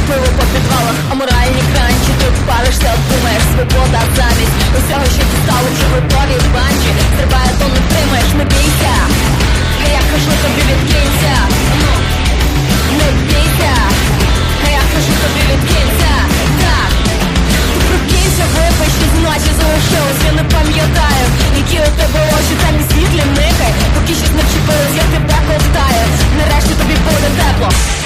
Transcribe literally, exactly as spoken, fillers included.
пиво по підвалах, аморальні кранчі. Ти паришся, думаєш, свобода замість усього, що дістало вже готові банджі. Стрибає, то не втримаєш, не бійся. А я кажу тобі, відкинься. Ну, не бійся. А я кажу тобі, відкинься. Так, ти прокинься, випий, що з ночі залишилось. Я не пам'ятаю, які у тебе очі, там і світлі никай. Поки щось не вчепилось, я тебе ковтаю. Нарешті тобі буде тепло.